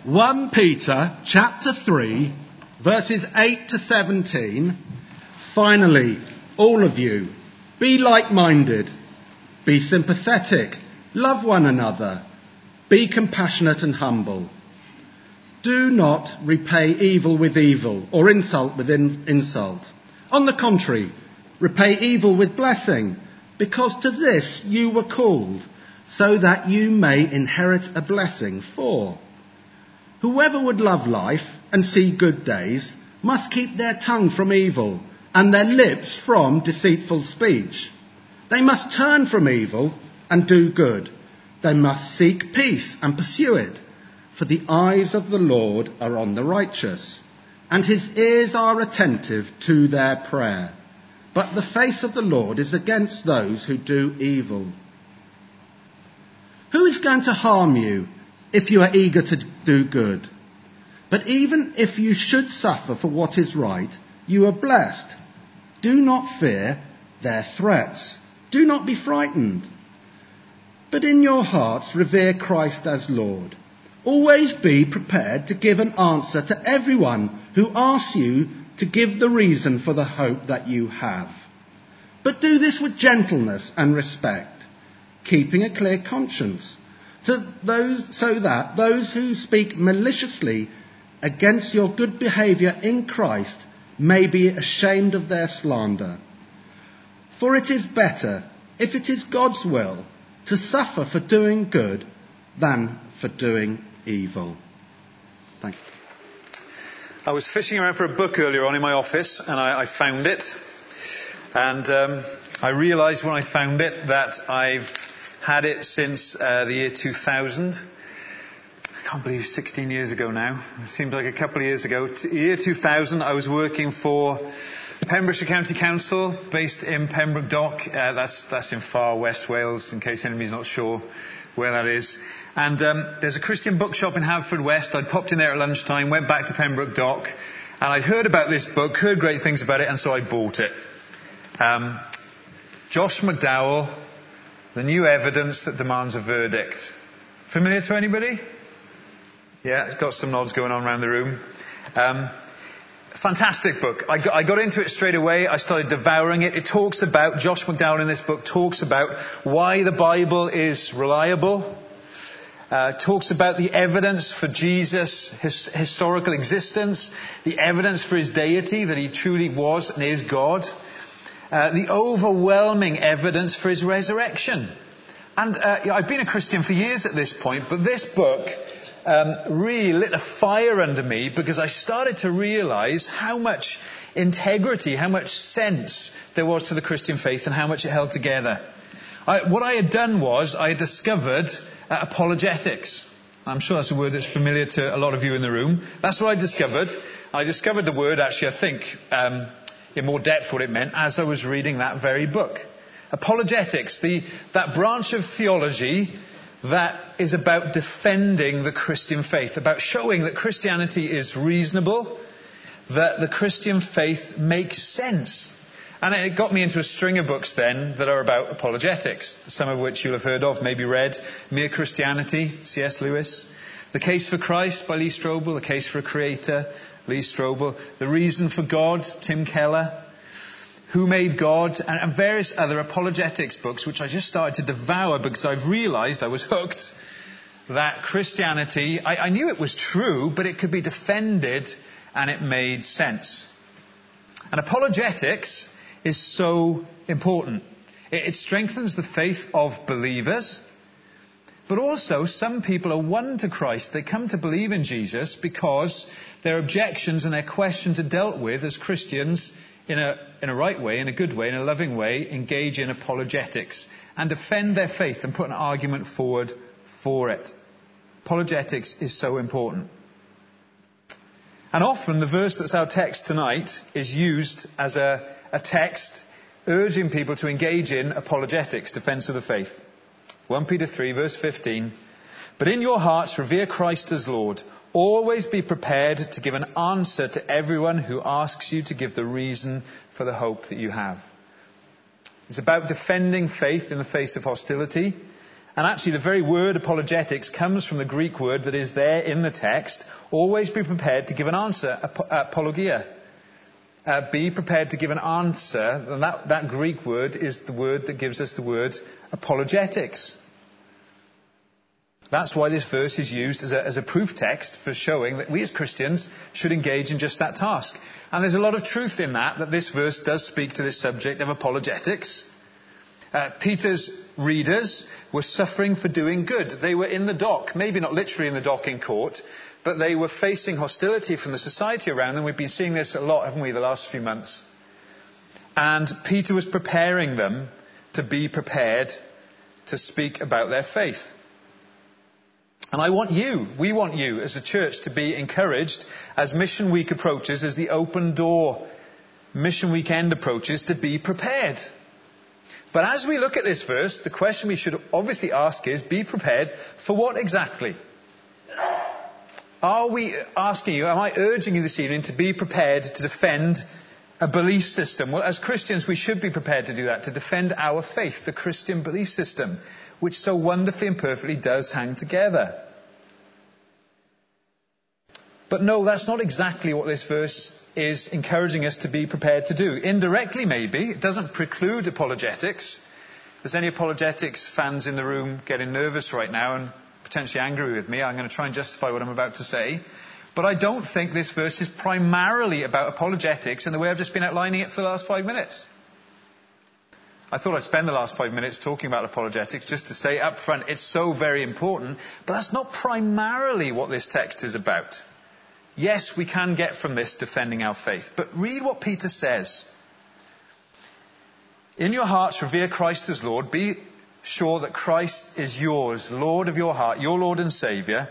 1 Peter chapter 3, verses 8 to 17. Finally, all of you, be like-minded, be sympathetic, love one another, be compassionate and humble. Do not repay evil with evil or insult with insult. On the contrary, repay evil with blessing, because to this you were called, so that you may inherit a blessing. For whoever would love life and see good days must keep their tongue from evil and their lips from deceitful speech. They must turn from evil and do good. They must seek peace and pursue it. For the eyes of the Lord are on the righteous, and his ears are attentive to their prayer. But the face of the Lord is against those who do evil. Who is going to harm you if you are eager to do good? But even if you should suffer for what is right, you are blessed. Do not fear their threats. Do not be frightened. But in your hearts revere Christ as Lord. Always be prepared to give an answer to everyone who asks you to give the reason for the hope that you have. But do this with gentleness and respect, keeping a clear conscience, so that those who speak maliciously against your good behaviour in Christ may be ashamed of their slander. For it is better, if it is God's will, to suffer for doing good than for doing evil. Thank you. I was fishing around for a book earlier on in my office, and I found it. And I realised when I found it that I've had it since the year 2000. I can't believe 16 years ago now. It seems like a couple of years ago. Year 2000, I was working for Pembrokeshire County Council, based in Pembroke Dock. That's in far West Wales, in case anybody's not sure where that is. And there's a Christian bookshop in Haverfordwest. I'd popped in there at lunchtime, went back to Pembroke Dock, and I'd heard about this book, heard great things about it, and so I bought it. Josh McDowell, The New Evidence That Demands a Verdict. Familiar to anybody? Yeah, it's got some nods going on around the room. Fantastic book. I got into it straight away. I started devouring it. Josh McDowell in this book talks about why the Bible is reliable. Talks about the evidence for Jesus' historical existence, the evidence for his deity, that he truly was and is God, the overwhelming evidence for his resurrection. And I've been a Christian for years at this point, but this book really lit a fire under me, because I started to realise how much integrity, how much sense there was to the Christian faith and how much it held together. What I had done was I had discovered apologetics. I'm sure that's a word that's familiar to a lot of you in the room. That's what I discovered. I discovered the word, actually, I think, in more depth what it meant as I was reading that very book. Apologetics, that branch of theology that is about defending the Christian faith, about showing that Christianity is reasonable, that the Christian faith makes sense. And it got me into a string of books then that are about apologetics, some of which you'll have heard of, maybe read. Mere Christianity, C.S. Lewis. The Case for Christ by Lee Strobel. The Case for a Creator, Lee Strobel. The Reason for God, Tim Keller. Who Made God? And various other apologetics books, which I just started to devour because I've realised I was hooked. That Christianity, I knew it was true, but it could be defended and it made sense. And apologetics is so important. It strengthens the faith of believers, but also some people are won to Christ. They come to believe in Jesus because their objections and their questions are dealt with as Christians in a right way, in a good way, in a loving way, engage in apologetics and defend their faith and put an argument forward for it. Apologetics is so important. And often the verse that's our text tonight is used as a text urging people to engage in apologetics, defense of the faith. 1 Peter 3 verse 15. But in your hearts revere Christ as Lord. Always be prepared to give an answer to everyone who asks you to give the reason for the hope that you have. It's about defending faith in the face of hostility And actually the very word apologetics comes from the Greek word that is there in the text. Always be prepared to give an answer, apologia. Be prepared to give an answer. And that Greek word is the word that gives us the word apologetics. That's why this verse is used as a proof text for showing that we as Christians should engage in just that task. And there's a lot of truth in that this verse does speak to this subject of apologetics. Peter's readers were suffering for doing good. They were in the dock, maybe not literally in the dock in court, but they were facing hostility from the society around them. We've been seeing this a lot, haven't we, the last few months. And Peter was preparing them to be prepared to speak about their faith. And we want you as a church to be encouraged as Mission Week approaches, as the open door Mission Weekend approaches, to be prepared. But as we look at this verse, the question we should obviously ask is, be prepared for what exactly? Are we asking you, am I urging you this evening to be prepared to defend a belief system? Well, as Christians, we should be prepared to do that, to defend our faith, the Christian belief system, which so wonderfully and perfectly does hang together. But no, that's not exactly what this verse is encouraging us to be prepared to do. Indirectly, maybe. It doesn't preclude apologetics. If there's any apologetics fans in the room getting nervous right now and potentially angry with me, I'm going to try and justify what I'm about to say. But I don't think this verse is primarily about apologetics in the way I've just been outlining it for the last 5 minutes. I thought I'd spend the last 5 minutes talking about apologetics just to say up front it's so very important, but that's not primarily what this text is about. Yes, we can get from this defending our faith, but read what Peter says. In your hearts revere Christ as Lord. Be sure that Christ is yours, Lord of your heart, your Lord and Saviour.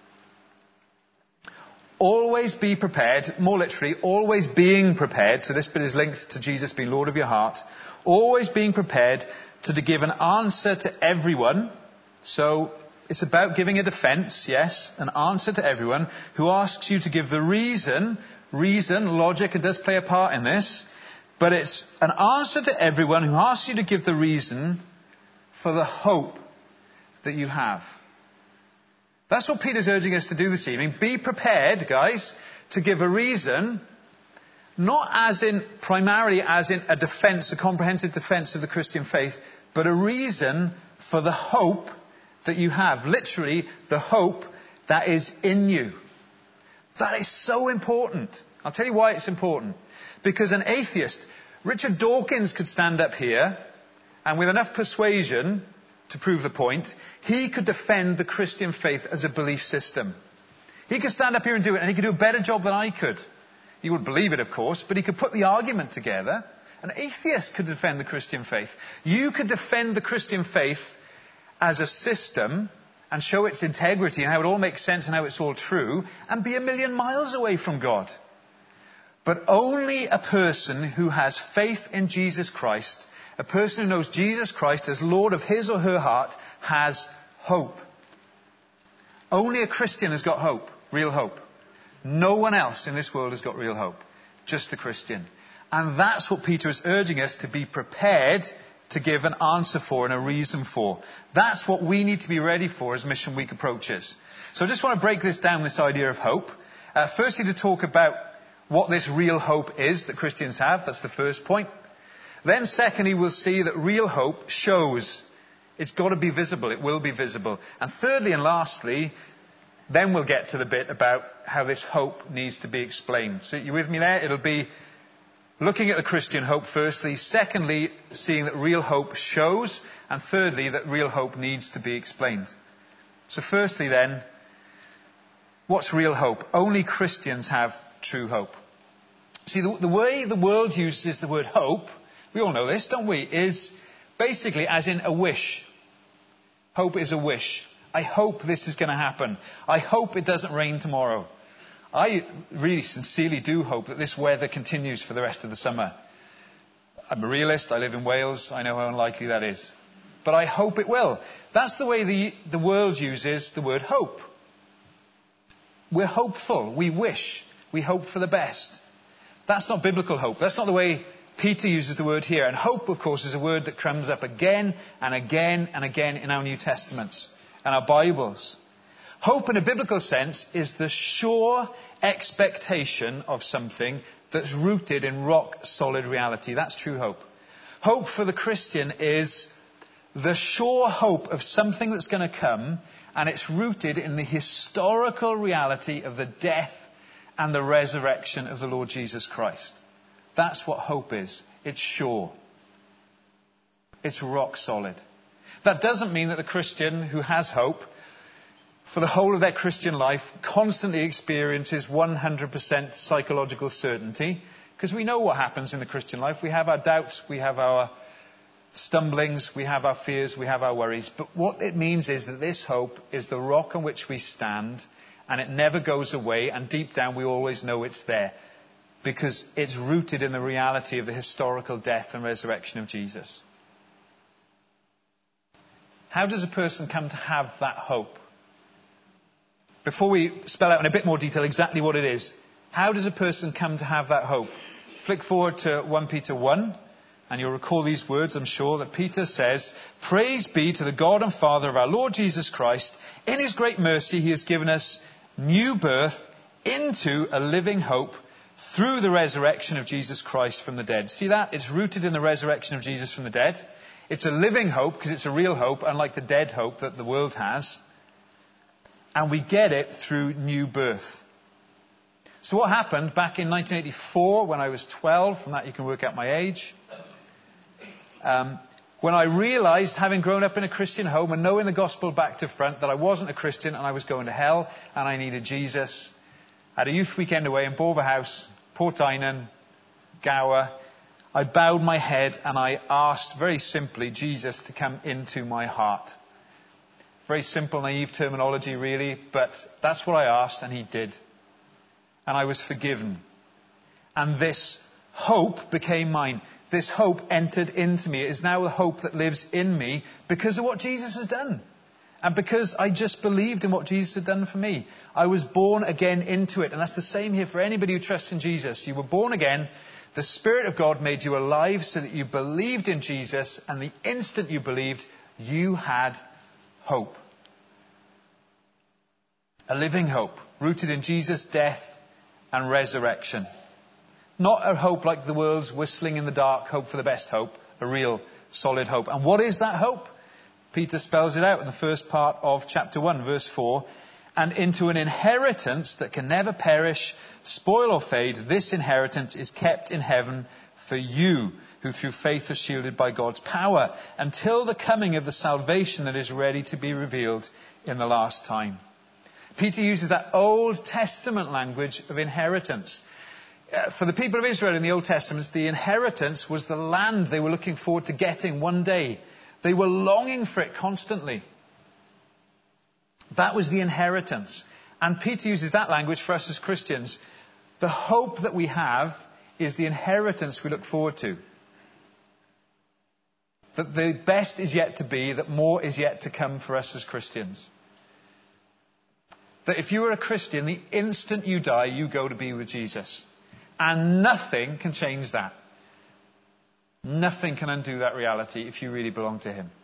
Always be prepared, more literally, always being prepared. So this bit is linked to Jesus being Lord of your heart. Always being prepared to give an answer to everyone. So it's about giving a defense, yes, an answer to everyone who asks you to give the reason, logic, it does play a part in this, but it's an answer to everyone who asks you to give the reason for the hope that you have. That's what Peter's urging us to do this evening. Be prepared, guys, to give a reason, not primarily as in a defense, a comprehensive defense of the Christian faith, but a reason for the hope that you have. Literally, the hope that is in you. That is so important. I'll tell you why it's important. Because an atheist, Richard Dawkins, could stand up here and with enough persuasion to prove the point, he could defend the Christian faith as a belief system. He could stand up here and do it, and he could do a better job than I could. He would believe it, of course, but he could put the argument together. An atheist could defend the Christian faith. You could defend the Christian faith as a system and show its integrity and how it all makes sense and how it's all true and be a million miles away from God. But only a person who has faith in Jesus Christ, a person who knows Jesus Christ as Lord of his or her heart, has hope. Only a Christian has got hope, real hope. No one else in this world has got real hope, just the Christian. And that's what Peter is urging us to be prepared to give an answer for and a reason for. That's what we need to be ready for as Mission Week approaches. So I just want to break this down, this idea of hope. Firstly, to talk about what this real hope is that Christians have. That's the first point. Then secondly, we'll see that real hope shows. It's got to be visible. It will be visible. And thirdly and lastly, then we'll get to the bit about how this hope needs to be explained. So you with me there? It'll be looking at the Christian hope firstly. Secondly, seeing that real hope shows. And thirdly, that real hope needs to be explained. So firstly then, what's real hope? Only Christians have true hope. See, the way the world uses the word hope, we all know this, don't we, is basically as in a wish. Hope is a wish. I hope this is going to happen. I hope it doesn't rain tomorrow. I really sincerely do hope that this weather continues for the rest of the summer. I'm a realist. I live in Wales. I know how unlikely that is. But I hope it will. That's the way the world uses the word hope. We're hopeful. We wish. We hope for the best. That's not biblical hope. That's not the way Peter uses the word here. And hope, of course, is a word that comes up again and again and again in our New Testaments and our Bibles. Hope in a biblical sense is the sure expectation of something that's rooted in rock-solid reality. That's true hope. Hope for the Christian is the sure hope of something that's going to come, and it's rooted in the historical reality of the death and the resurrection of the Lord Jesus Christ. That's what hope is. It's sure. It's rock solid. That doesn't mean that the Christian who has hope for the whole of their Christian life constantly experiences 100% psychological certainty, because we know what happens in the Christian life. We have our doubts, we have our stumblings, we have our fears, we have our worries. But what it means is that this hope is the rock on which we stand, and it never goes away, and deep down we always know it's there, because it's rooted in the reality of the historical death and resurrection of Jesus. How does a person come to have that hope? Before we spell out in a bit more detail exactly what it is, how does a person come to have that hope? Flick forward to 1 Peter 1, and you'll recall these words, I'm sure, that Peter says, "Praise be to the God and Father of our Lord Jesus Christ. In his great mercy he has given us new birth into a living hope through the resurrection of Jesus Christ from the dead." See that? It's rooted in the resurrection of Jesus from the dead. It's a living hope because it's a real hope, unlike the dead hope that the world has. And we get it through new birth. So what happened back in 1984 when I was 12, from that you can work out my age, when I realized, having grown up in a Christian home and knowing the gospel back to front, that I wasn't a Christian and I was going to hell and I needed Jesus. I had a youth weekend away in Boverhouse, Portainen, Gower. I bowed my head and I asked very simply Jesus to come into my heart. Very simple, naive terminology, really, but that's what I asked, and he did. And I was forgiven. And this hope became mine. This hope entered into me. It is now the hope that lives in me because of what Jesus has done. And because I just believed in what Jesus had done for me. I was born again into it. And that's the same here for anybody who trusts in Jesus. You were born again. The Spirit of God made you alive so that you believed in Jesus. And the instant you believed, you had hope. A living hope, rooted in Jesus' death and resurrection. Not a hope like the world's whistling in the dark hope for the best hope, a real solid hope. And what is that hope? Peter spells it out in the first part of chapter 1, verse 4. "And into an inheritance that can never perish, spoil or fade, this inheritance is kept in heaven for you, who through faith are shielded by God's power, until the coming of the salvation that is ready to be revealed in the last time." Peter uses that Old Testament language of inheritance. For the people of Israel in the Old Testament, the inheritance was the land they were looking forward to getting one day. They were longing for it constantly. That was the inheritance. And Peter uses that language for us as Christians. The hope that we have is the inheritance we look forward to. That the best is yet to be, that more is yet to come for us as Christians. That if you are a Christian, the instant you die, you go to be with Jesus. And nothing can change that. Nothing can undo that reality if you really belong to him.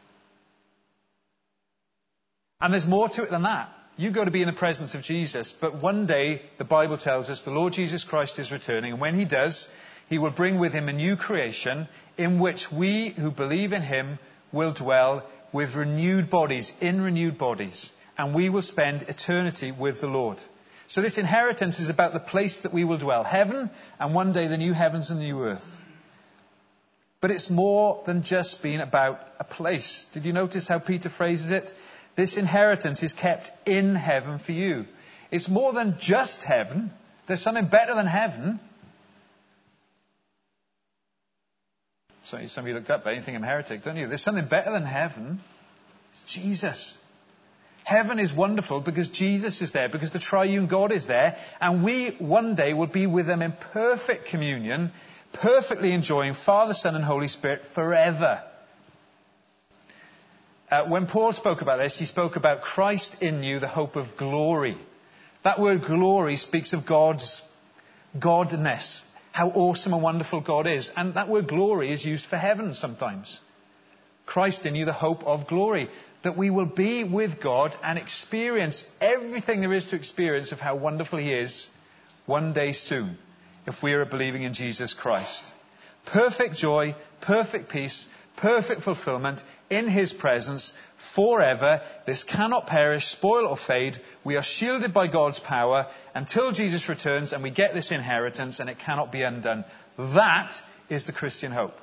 And there's more to it than that. You go to be in the presence of Jesus, but one day, the Bible tells us, the Lord Jesus Christ is returning, and when he does, he will bring with him a new creation in which we who believe in him will dwell with renewed bodies, in renewed bodies. And we will spend eternity with the Lord. So this inheritance is about the place that we will dwell. Heaven, and one day the new heavens and new earth. But it's more than just being about a place. Did you notice how Peter phrases it? This inheritance is kept in heaven for you. It's more than just heaven. There's something better than heaven. So some of you looked up, but you think I'm a heretic, don't you? There's something better than heaven. It's Jesus. Heaven is wonderful because Jesus is there, because the triune God is there, and we one day will be with them in perfect communion, perfectly enjoying Father, Son, and Holy Spirit forever. When Paul spoke about this, he spoke about Christ in you, the hope of glory. That word glory speaks of God's godness, how awesome and wonderful God is. And that word glory is used for heaven sometimes. Christ in you, the hope of glory. That we will be with God and experience everything there is to experience of how wonderful he is one day soon, if we are believing in Jesus Christ. Perfect joy, perfect peace, perfect fulfillment in his presence forever. This cannot perish, spoil or fade. We are shielded by God's power until Jesus returns, and we get this inheritance, and it cannot be undone. That is the Christian hope.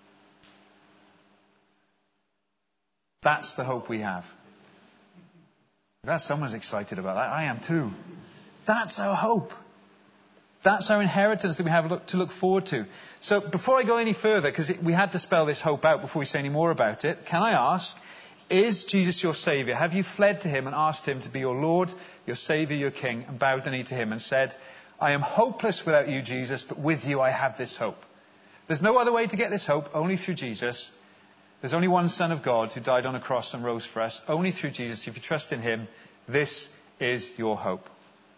That's the hope we have. If someone's excited about that, I am too. That's our hope. That's our inheritance that we have to look forward to. So before I go any further, because we had to spell this hope out before we say any more about it, can I ask, is Jesus your Saviour? Have you fled to him and asked him to be your Lord, your Saviour, your King, and bowed the knee to him and said, I am hopeless without you, Jesus, but with you I have this hope. There's no other way to get this hope, only through Jesus. There's only one Son of God who died on a cross and rose for us. Only through Jesus. If you trust in him, this is your hope.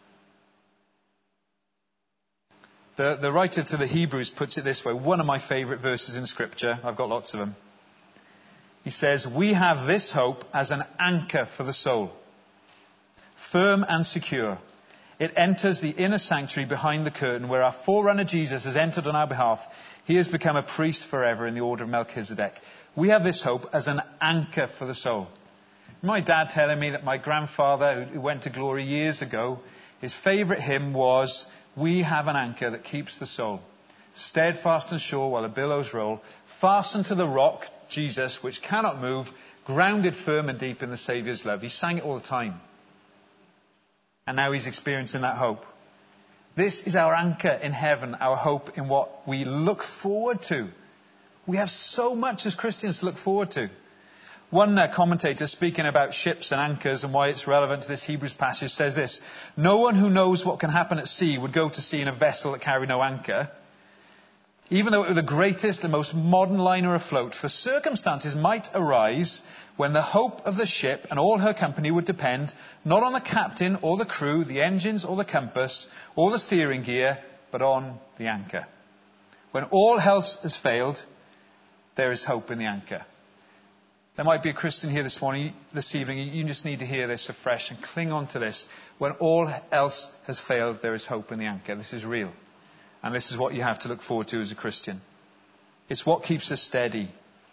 The writer to the Hebrews puts it this way. One of my favourite verses in Scripture. I've got lots of them. He says, we have this hope as an anchor for the soul. Firm and secure. It enters the inner sanctuary behind the curtain where our forerunner Jesus has entered on our behalf. He has become a priest forever in the order of Melchizedek. We have this hope as an anchor for the soul. My dad telling me that my grandfather, who went to glory years ago, his favourite hymn was, we have an anchor that keeps the soul, steadfast and sure while the billows roll, fastened to the rock, Jesus, which cannot move, grounded firm and deep in the Saviour's love. He sang it all the time. And now he's experiencing that hope. This is our anchor in heaven, our hope in what we look forward to. We have so much as Christians to look forward to. One commentator, speaking about ships and anchors and why it's relevant to this Hebrews passage, says this: no one who knows what can happen at sea would go to sea in a vessel that carried no anchor, even though it were the greatest and most modern liner afloat, for circumstances might arise when the hope of the ship and all her company would depend not on the captain or the crew, the engines or the compass or the steering gear, but on the anchor. When all else has failed, there is hope in the anchor. There might be a Christian here this evening. You just need to hear this afresh and cling on to this. When all else has failed, there is hope in the anchor. This is real. And this is what you have to look forward to as a Christian. It's what keeps us steady.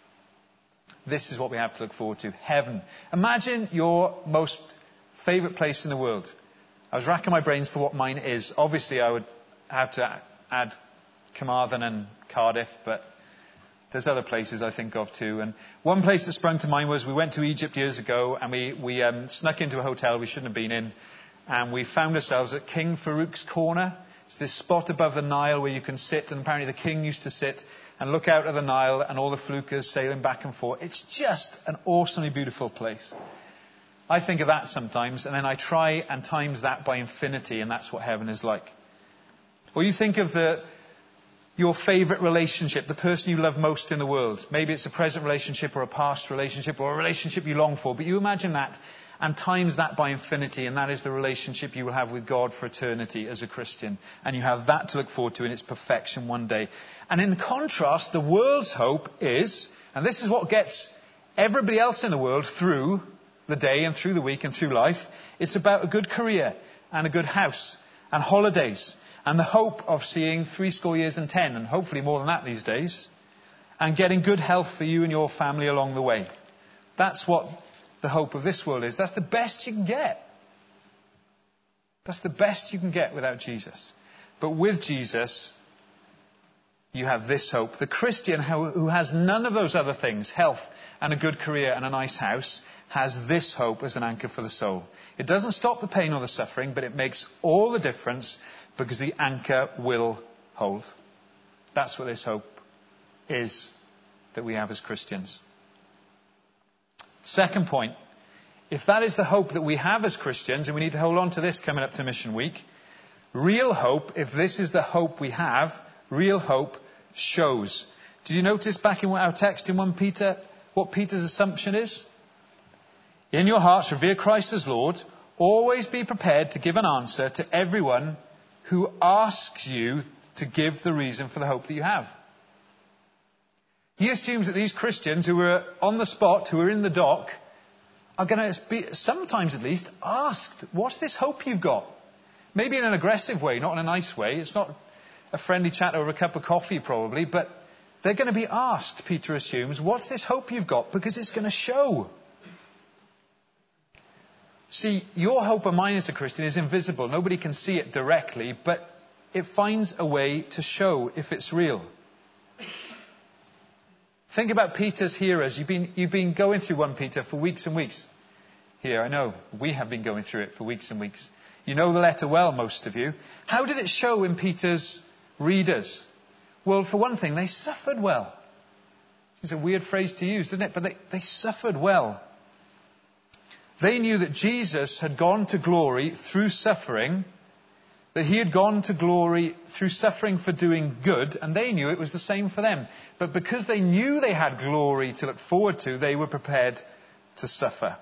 This is what we have to look forward to. Heaven. Imagine your most favourite place in the world. I was racking my brains for what mine is. Obviously, I would have to add Carmarthen and Cardiff, but there's other places I think of too. And one place that sprung to mind was we went to Egypt years ago and we snuck into a hotel we shouldn't have been in. And we found ourselves at King Farouk's Corner. It's this spot above the Nile where you can sit, and apparently the king used to sit and look out at the Nile and all the flukas sailing back and forth. It's just an awesomely beautiful place. I think of that sometimes, and then I try and times that by infinity, and that's what heaven is like. Or you think of your favourite relationship, the person you love most in the world. Maybe it's a present relationship or a past relationship or a relationship you long for, but you imagine that and times that by infinity, and that is the relationship you will have with God for eternity as a Christian. And you have that to look forward to in its perfection one day. And in contrast, the world's hope is, and this is what gets everybody else in the world through the day and through the week and through life, it's about a good career and a good house and holidays and the hope of seeing 70 years and 10, and hopefully more than that these days, and getting good health for you and your family along the way. That's what the hope of this world is. That's the best you can get. That's the best you can get without Jesus. But with Jesus, you have this hope. The Christian who has none of those other things, health and a good career and a nice house, has this hope as an anchor for the soul. It doesn't stop the pain or the suffering, but it makes all the difference because the anchor will hold. That's what this hope is that we have as Christians. Second point, if that is the hope that we have as Christians, and we need to hold on to this coming up to Mission Week, real hope, if this is the hope we have, real hope shows. Did you notice back in our text in 1 Peter, what Peter's assumption is? In your hearts, revere Christ as Lord. Always be prepared to give an answer to everyone who asks you to give the reason for the hope that you have. He assumes that these Christians who were on the spot, who are in the dock, are going to be, sometimes at least, asked, what's this hope you've got? Maybe in an aggressive way, not in a nice way. It's not a friendly chat over a cup of coffee probably, but they're going to be asked, Peter assumes, what's this hope you've got? Because it's going to show. See, your hope and mine as a Christian is invisible. Nobody can see it directly, but it finds a way to show if it's real. Think about Peter's hearers. You've been going through 1 Peter for weeks and weeks. Here, I know, we have been going through it for weeks and weeks. You know the letter well, most of you. How did it show in Peter's readers? Well, for one thing, they suffered well. It's a weird phrase to use, isn't it? But they suffered well. They knew that Jesus had gone to glory through suffering, that he had gone to glory through suffering for doing good, and they knew it was the same for them. But because they knew they had glory to look forward to, they were prepared to suffer.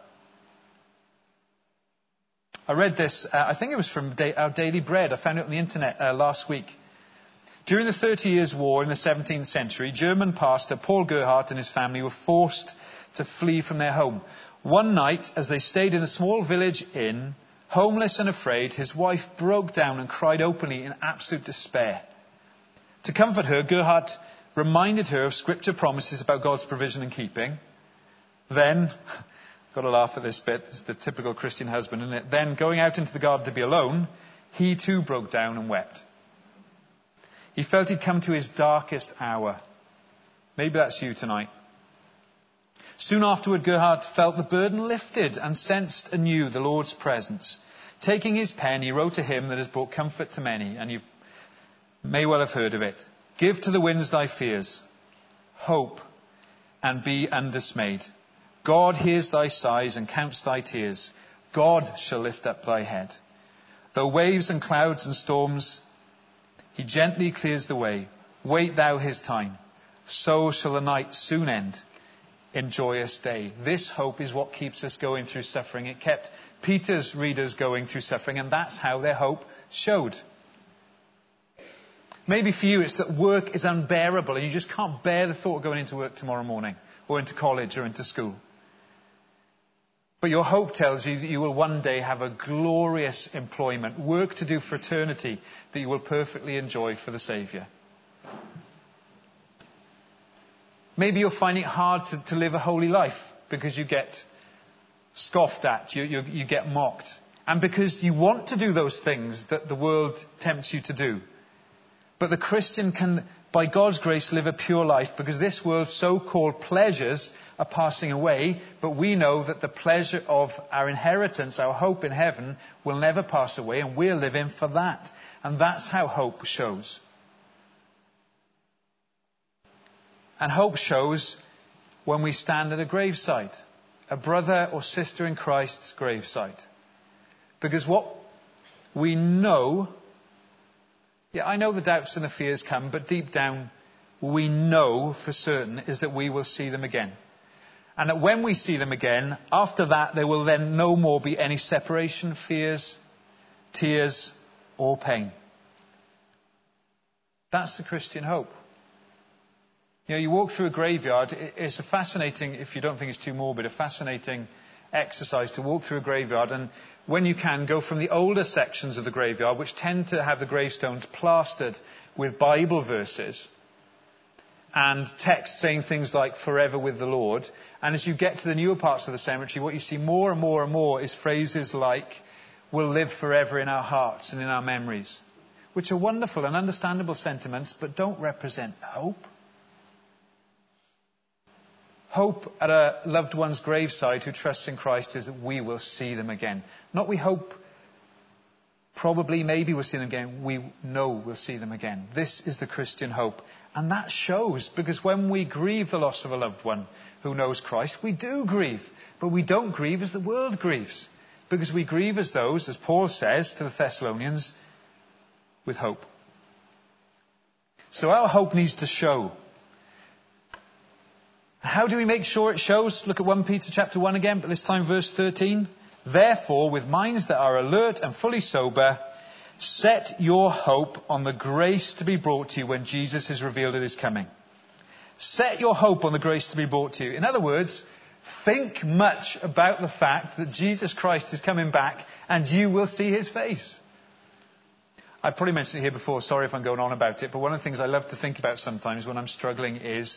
I read this, I think it was from our Daily Bread. I found it on the internet last week. During the 30 Years' War in the 17th century, German pastor Paul Gerhardt and his family were forced to flee from their home. One night, as they stayed in a small village inn, homeless and afraid, his wife broke down and cried openly in absolute despair. To comfort her, Gerhardt reminded her of scripture promises about God's provision and keeping. Then, got to laugh at this bit, it's the typical Christian husband, isn't it? Then, going out into the garden to be alone, he too broke down and wept. He felt he'd come to his darkest hour. Maybe that's you tonight. Soon afterward, Gerhardt felt the burden lifted and sensed anew the Lord's presence. Taking his pen, he wrote a hymn that has brought comfort to many, and you may well have heard of it. Give to the winds thy fears, hope, and be undismayed. God hears thy sighs and counts thy tears. God shall lift up thy head. Though waves and clouds and storms, he gently clears the way. Wait thou his time. So shall the night soon end in joyous day. This hope is what keeps us going through suffering. It kept Peter's readers going through suffering, and that's how their hope showed. Maybe for you it's that work is unbearable and you just can't bear the thought of going into work tomorrow morning or into college or into school. But your hope tells you that you will one day have a glorious employment, work to do for eternity that you will perfectly enjoy for the Saviour. Maybe you're finding it hard to live a holy life because you get scoffed at, you get mocked. And because you want to do those things that the world tempts you to do. But the Christian can, by God's grace, live a pure life because this world's so-called pleasures are passing away. But we know that the pleasure of our inheritance, our hope in heaven, will never pass away, and we're living for that. And that's how hope shows. And hope shows when we stand at a gravesite, a brother or sister in Christ's gravesite. Because what we know, I know the doubts and the fears come, but deep down we know for certain is that we will see them again. And that when we see them again, after that there will then no more be any separation, fears, tears or pain. That's the Christian hope. You know, you walk through a graveyard, it's a fascinating, if you don't think it's too morbid, a fascinating exercise to walk through a graveyard and when you can go from the older sections of the graveyard, which tend to have the gravestones plastered with Bible verses and text saying things like forever with the Lord. And as you get to the newer parts of the cemetery, what you see more and more and more is phrases like we'll live forever in our hearts and in our memories, which are wonderful and understandable sentiments, but don't represent hope. Hope at a loved one's graveside who trusts in Christ is that we will see them again. Not we hope, probably, maybe we'll see them again. We know we'll see them again. This is the Christian hope. And that shows, because when we grieve the loss of a loved one who knows Christ, we do grieve. But we don't grieve as the world grieves. Because we grieve as those, as Paul says to the Thessalonians, with hope. So our hope needs to show. How do we make sure it shows? Look at 1 Peter chapter 1 again, but this time verse 13. Therefore, with minds that are alert and fully sober, Set your hope on the grace to be brought to you when Jesus is revealed at his coming. Set your hope on the grace to be brought to you. In other words, think much about the fact that Jesus Christ is coming back and you will see his face. I've probably mentioned it here before, sorry if I'm going on about it, but one of the things I love to think about sometimes when I'm struggling is,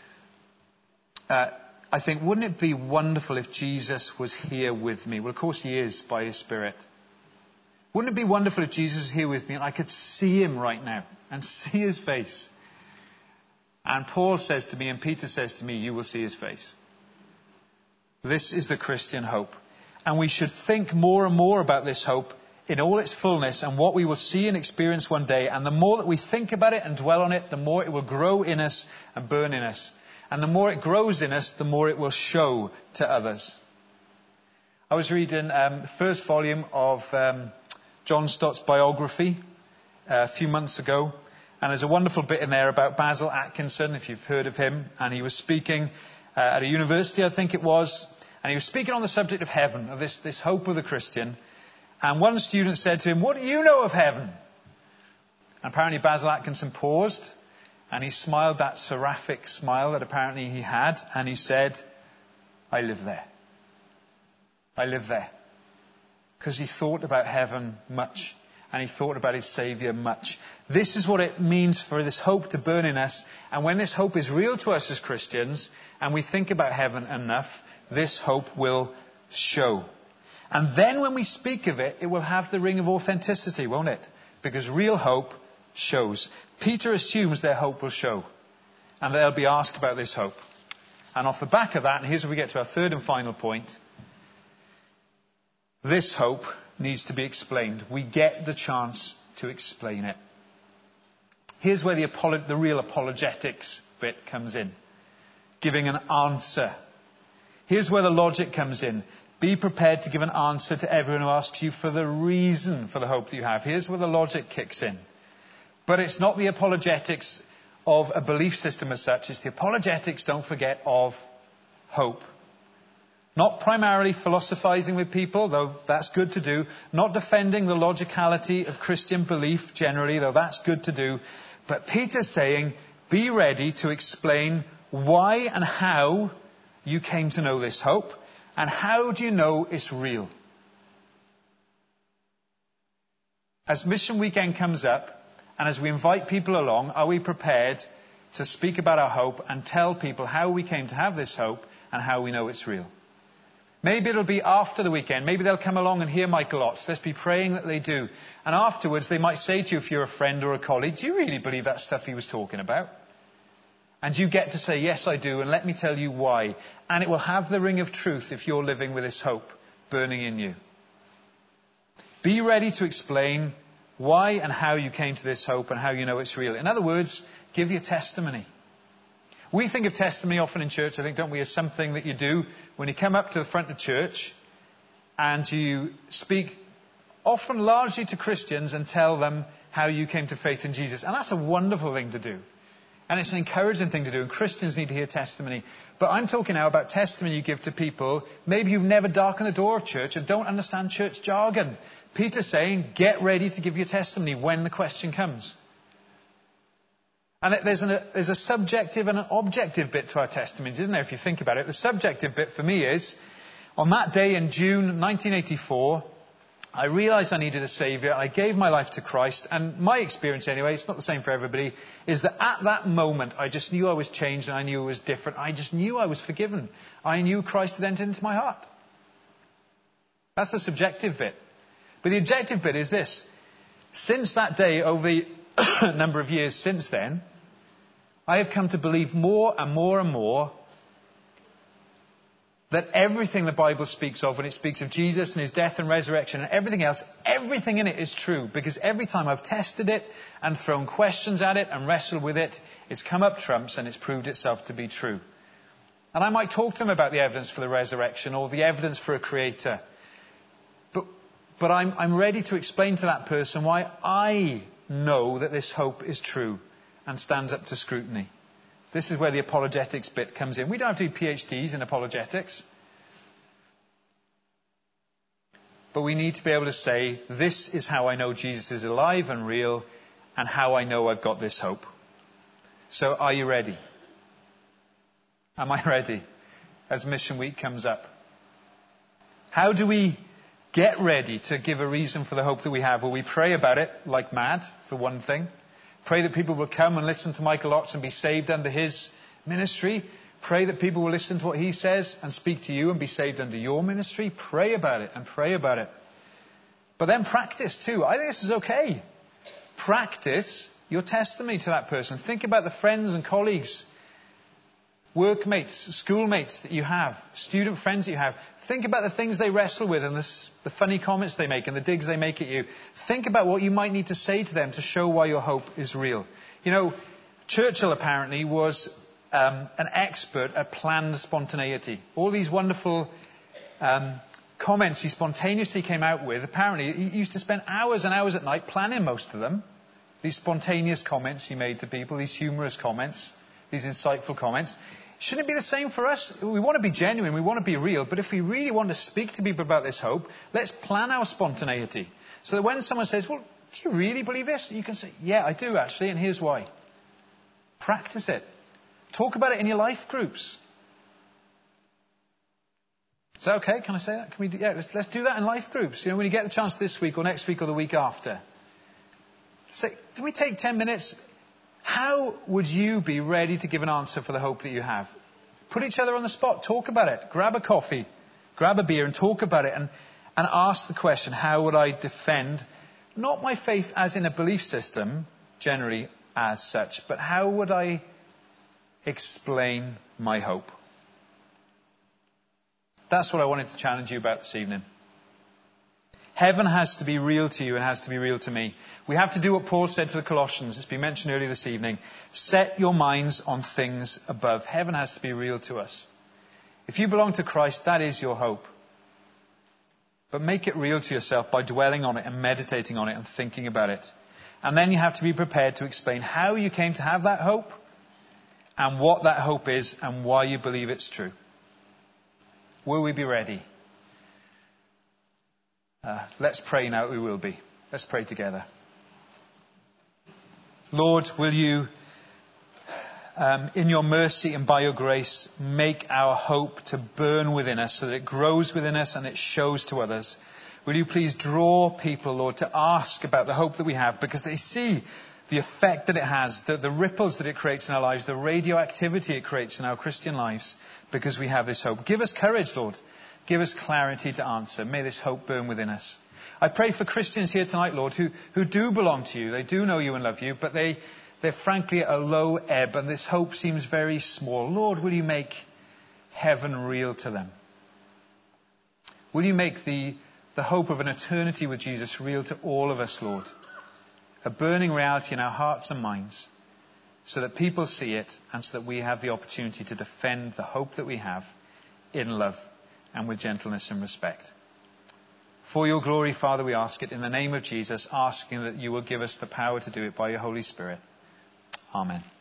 I think, wouldn't it be wonderful if Jesus was here with me? Well, of course he is by his Spirit. Wouldn't it be wonderful if Jesus was here with me and I could see him right now and see his face? And Paul says to me and Peter says to me, you will see his face. This is the Christian hope. And we should think more and more about this hope in all its fullness and what we will see and experience one day. And the more that we think about it and dwell on it, the more it will grow in us and burn in us. And the more it grows in us, the more it will show to others. I was reading the first volume of John Stott's biography a few months ago. And there's a wonderful bit in there about Basil Atkinson, if you've heard of him. And he was speaking at a university, I think it was. And he was speaking on the subject of heaven, of this hope of the Christian. And one student said to him, what do you know of heaven? And apparently Basil Atkinson paused. And he smiled that seraphic smile that apparently he had. And he said, I live there. I live there. Because he thought about heaven much. And he thought about his Saviour much. This is what it means for this hope to burn in us. And when this hope is real to us as Christians, and we think about heaven enough, this hope will show. And then when we speak of it, it will have the ring of authenticity, won't it? Because real hope shows. Peter assumes their hope will show. And they'll be asked about this hope. And off the back of that, and here's where we get to our third and final point. This hope needs to be explained. We get the chance to explain it. Here's where the real apologetics bit comes in. Giving an answer. Here's where the logic comes in. Be prepared to give an answer to everyone who asks you for the reason for the hope that you have. Here's where the logic kicks in. But it's not the apologetics of a belief system as such. It's the apologetics, don't forget, of hope. Not primarily philosophizing with people, though that's good to do. Not defending the logicality of Christian belief generally, though that's good to do. But Peter's saying, be ready to explain why and how you came to know this hope. And how do you know it's real? As Mission Weekend comes up, and as we invite people along, are we prepared to speak about our hope and tell people how we came to have this hope and how we know it's real? Maybe it'll be after the weekend. Maybe they'll come along and hear Michael Ots. Let's be praying that they do. And afterwards, they might say to you, if you're a friend or a colleague, do you really believe that stuff he was talking about? And you get to say, yes, I do, and let me tell you why. And it will have the ring of truth if you're living with this hope burning in you. Be ready to explain why and how you came to this hope and how you know it's real. In other words, give your testimony. We think of testimony often in church, I think, don't we, as something that you do when you come up to the front of church and you speak often largely to Christians and tell them how you came to faith in Jesus. And that's a wonderful thing to do. And it's an encouraging thing to do, and Christians need to hear testimony. But I'm talking now about testimony you give to people. Maybe you've never darkened the door of church and don't understand church jargon. Peter's saying, get ready to give your testimony when the question comes. And there's a subjective and an objective bit to our testimonies, isn't there, if you think about it? The subjective bit for me is, on that day in June 1984, I realized I needed a Saviour. I gave my life to Christ. And my experience anyway, it's not the same for everybody, is that at that moment I just knew I was changed and I knew I was different. I just knew I was forgiven. I knew Christ had entered into my heart. That's the subjective bit. But the objective bit is this. Since that day, over the number of years since then, I have come to believe more and more and more that everything the Bible speaks of when it speaks of Jesus and his death and resurrection and everything else, everything in it is true. Because every time I've tested it and thrown questions at it and wrestled with it, it's come up trumps and it's proved itself to be true. And I might talk to them about the evidence for the resurrection or the evidence for a creator. But I'm ready to explain to that person why I know that this hope is true and stands up to scrutiny. This is where the apologetics bit comes in. We don't have to do PhDs in apologetics. But we need to be able to say, this is how I know Jesus is alive and real, and how I know I've got this hope. So are you ready? Am I ready as Mission Week comes up? How do we get ready to give a reason for the hope that we have? Well, we pray about it like mad, for one thing. Pray that people will come and listen to Michael Ox and be saved under his ministry. Pray that people will listen to what he says and speak to you and be saved under your ministry. Pray about it and pray about it. But then practice too. I think this is okay. Practice your testimony to that person. Think about the friends and colleagues, workmates, schoolmates that you have, student friends that you have. Think about the things they wrestle with and the funny comments they make and the digs they make at you. Think about what you might need to say to them to show why your hope is real. You know, Churchill apparently was an expert at planned spontaneity. All these wonderful comments he spontaneously came out with, apparently he used to spend hours and hours at night planning most of them. These spontaneous comments he made to people, these humorous comments, these insightful comments. Shouldn't it be the same for us? We want to be genuine, we want to be real, but if we really want to speak to people about this hope, let's plan our spontaneity. So that when someone says, well, do you really believe this? You can say, yeah, I do actually, and here's why. Practice it. Talk about it in your life groups. Is that okay? Can I say that? Can we? Yeah, let's do that in life groups. You know, when you get the chance this week or next week or the week after. Say, do we take 10 minutes? How would you be ready to give an answer for the hope that you have? Put each other on the spot. Talk about it. Grab a coffee. Grab a beer and talk about it. And ask the question, how would I defend, not my faith as in a belief system, generally as such, but how would I explain my hope? That's what I wanted to challenge you about this evening. Heaven has to be real to you and has to be real to me. We have to do what Paul said to the Colossians. It's been mentioned earlier this evening. Set your minds on things above. Heaven has to be real to us. If you belong to Christ, that is your hope. But make it real to yourself by dwelling on it and meditating on it and thinking about it. And then you have to be prepared to explain how you came to have that hope and what that hope is and why you believe it's true. Will we be ready? Let's pray now. We will be. Let's pray together. Lord, will you, in your mercy and by your grace, make our hope to burn within us so that it grows within us and it shows to others. Will you please draw people, Lord, to ask about the hope that we have because they see the effect that it has, the ripples that it creates in our lives, the radioactivity it creates in our Christian lives because we have this hope. Give us courage, Lord. Give us clarity to answer. May this hope burn within us. I pray for Christians here tonight, Lord, who do belong to you. They do know you and love you, but they're frankly at a low ebb and this hope seems very small. Lord, will you make heaven real to them? Will you make the hope of an eternity with Jesus real to all of us, Lord? A burning reality in our hearts and minds so that people see it and so that we have the opportunity to defend the hope that we have in love and with gentleness and respect. For your glory, Father, we ask it in the name of Jesus, asking that you will give us the power to do it by your Holy Spirit. Amen.